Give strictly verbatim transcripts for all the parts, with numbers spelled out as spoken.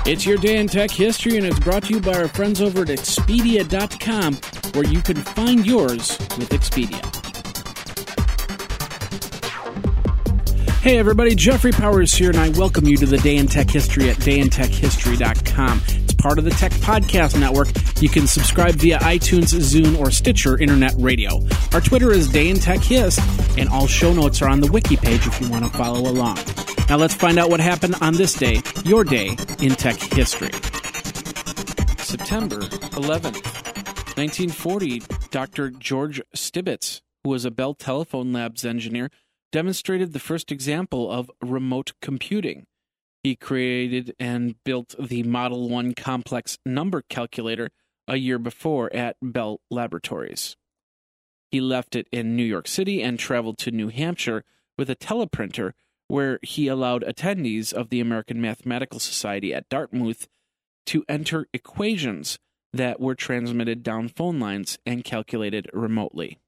It's your day in tech history, and it's brought to you by our friends over at Expedia dot com, where you can find yours with Expedia. Hey everybody, Jeffrey Powers here, and I welcome you to the Day in Tech History at Day in Tech History dot com. It's part of the Tech Podcast Network. You can subscribe via iTunes, Zune, or Stitcher Internet Radio. Our Twitter is Day in Tech Hist, and all show notes are on the wiki page if you want to follow along. Now let's find out what happened on this day, your day in tech history. September eleventh, nineteen forty, Doctor George Stibitz, who was a Bell Telephone Labs engineer, demonstrated the first example of remote computing. He created and built the Model one complex number calculator a year before at Bell Laboratories. He left it in New York City and traveled to New Hampshire with a teleprinter, where he allowed attendees of the American Mathematical Society at Dartmouth to enter equations that were transmitted down phone lines and calculated remotely.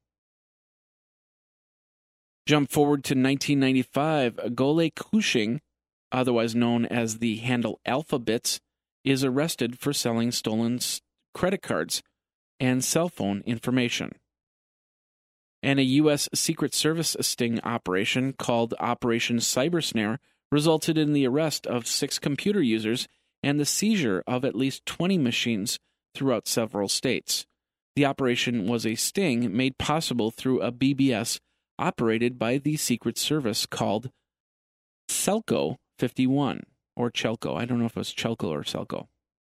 Jump forward to nineteen ninety-five, Gole Cushing, otherwise known as the handle Alphabits, is arrested for selling stolen credit cards and cell phone information. And a U S Secret Service sting operation called Operation Cybersnare resulted in the arrest of six computer users and the seizure of at least twenty machines throughout several states. The operation was a sting made possible through a B B S operated by the Secret Service called Celco fifty-one, or Chelco. I don't know if it was Chelco or Celco.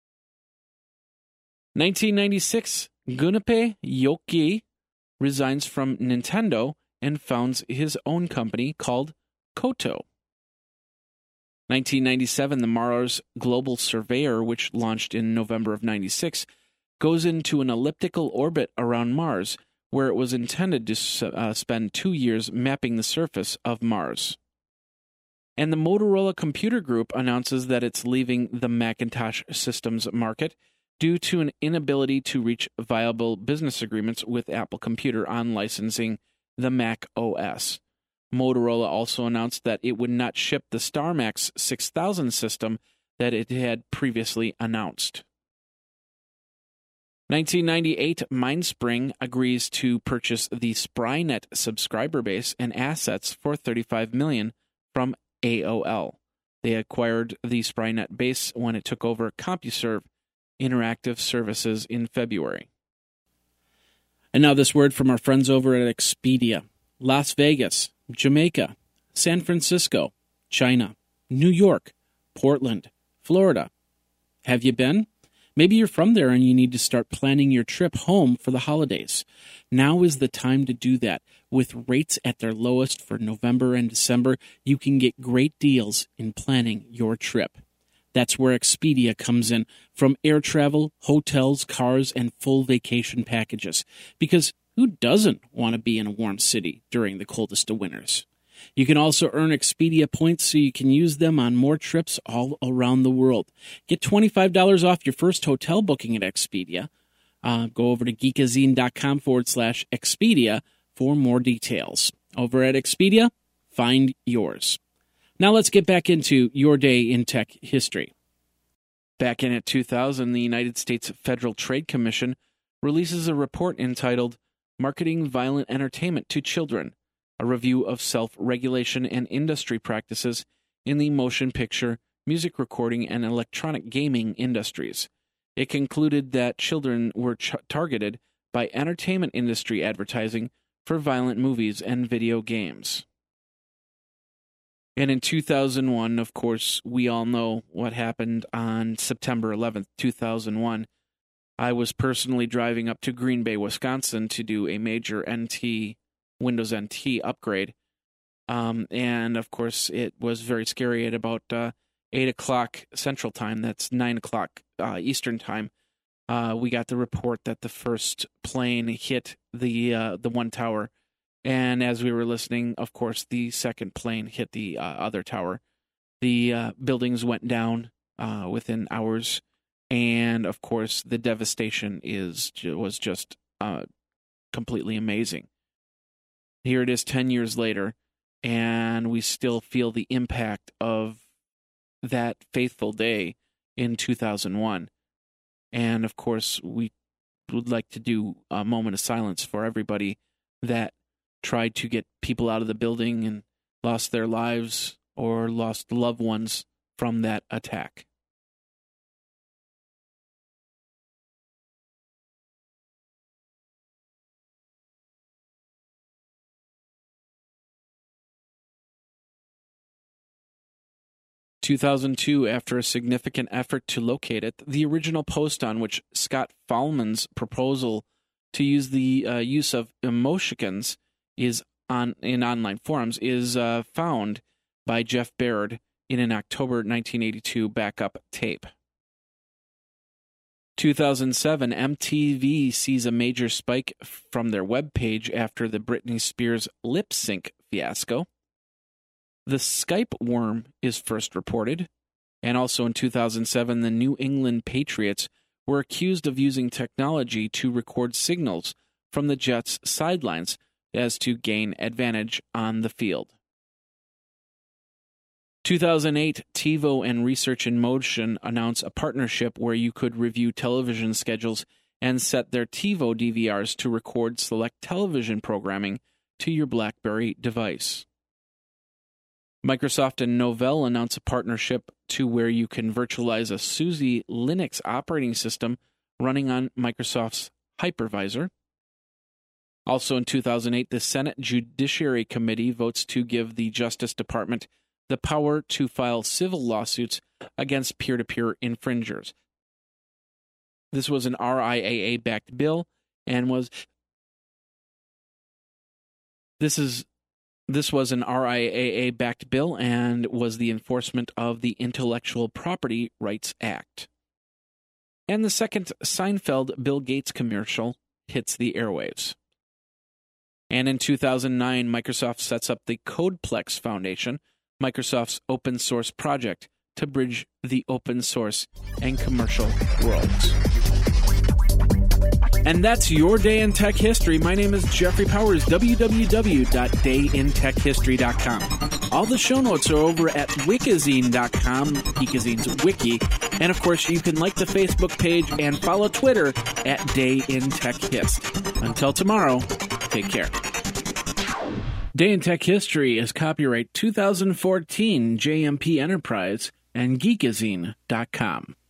nineteen ninety-six, Gunpei Yokoi resigns from Nintendo and founds his own company called Koto. nineteen ninety-seven, the Mars Global Surveyor, which launched in November of ninety-six, goes into an elliptical orbit around Mars, where it was intended to uh, spend two years mapping the surface of Mars. And the Motorola Computer Group announces that it's leaving the Macintosh systems market due to an inability to reach viable business agreements with Apple Computer on licensing the Mac O S. Motorola also announced that it would not ship the StarMax six thousand system that it had previously announced. nineteen ninety-eight, Mindspring agrees to purchase the Sprynet subscriber base and assets for thirty-five million dollars from A O L. They acquired the Sprynet base when it took over CompuServe Interactive Services in February. And now this word from our friends over at Expedia. Las Vegas, Jamaica, San Francisco, China, New York, Portland, Florida. Have you been? Maybe you're from there and you need to start planning your trip home for the holidays. Now is the time to do that. With rates at their lowest for November and December, you can get great deals in planning your trip. That's where Expedia comes in, from air travel, hotels, cars, and full vacation packages. Because who doesn't want to be in a warm city during the coldest of winters? You can also earn Expedia points so you can use them on more trips all around the world. Get twenty-five dollars off your first hotel booking at Expedia. Uh, go over to geekazine.com forward slash Expedia for more details. Over at Expedia, find yours. Now let's get back into your day in tech history. Back in at two thousand, the United States Federal Trade Commission releases a report entitled Marketing Violent Entertainment to Children, a review of self-regulation and industry practices in the motion picture, music recording, and electronic gaming industries. It concluded that children were ch- targeted by entertainment industry advertising for violent movies and video games. And in two thousand one, of course, we all know what happened on September eleventh, two thousand one. I was personally driving up to Green Bay, Wisconsin to do a major N T, Windows N T upgrade. Um, and, of course, it was very scary at about uh, eight o'clock Central Time. That's nine o'clock uh, Eastern Time. Uh, we got the report that the first plane hit the uh, the one tower. And as we were listening, of course, the second plane hit the uh, other tower. The uh, buildings went down uh, within hours, and of course, the devastation is was just uh, completely amazing. Here it is, ten years later, and we still feel the impact of that fateful day in two thousand one. And, of course, we would like to do a moment of silence for everybody that tried to get people out of the building and lost their lives or lost loved ones from that attack. two thousand two, after a significant effort to locate it, the original post on which Scott Fahlman's proposal to use the uh, use of emoticons is on in online forums is uh, found by Jeff Baird in an October nineteen eighty-two backup tape. two thousand seven, M T V sees a major spike from their webpage after the Britney Spears lip sync fiasco. The Skype worm is first reported, and also in two thousand seven, the New England Patriots were accused of using technology to record signals from the Jets' sidelines as to gain advantage on the field. two thousand eight, TiVo and Research in Motion announce a partnership where you could review television schedules and set their TiVo D V Rs to record select television programming to your BlackBerry device. Microsoft and Novell announce a partnership to where you can virtualize a SUSE Linux operating system running on Microsoft's hypervisor. Also in two thousand eight, the Senate Judiciary Committee votes to give the Justice Department the power to file civil lawsuits against peer-to-peer infringers. This was an R I A A-backed bill and was this is This was an R I A A-backed bill and was the enforcement of the Intellectual Property Rights Act. And the second Seinfeld-Bill Gates commercial hits the airwaves. And in two thousand nine, Microsoft sets up the CodePlex Foundation, Microsoft's open source project to bridge the open source and commercial worlds. And that's your Day in Tech History. My name is Jeffrey Powers, w w w dot day in tech history dot com. All the show notes are over at wikizine dot com, Geekazine's wiki. And, of course, you can like the Facebook page and follow Twitter at Day in Tech Hist. Until tomorrow, take care. Day in Tech History is copyright two thousand fourteen J M P Enterprise and geekazine dot com.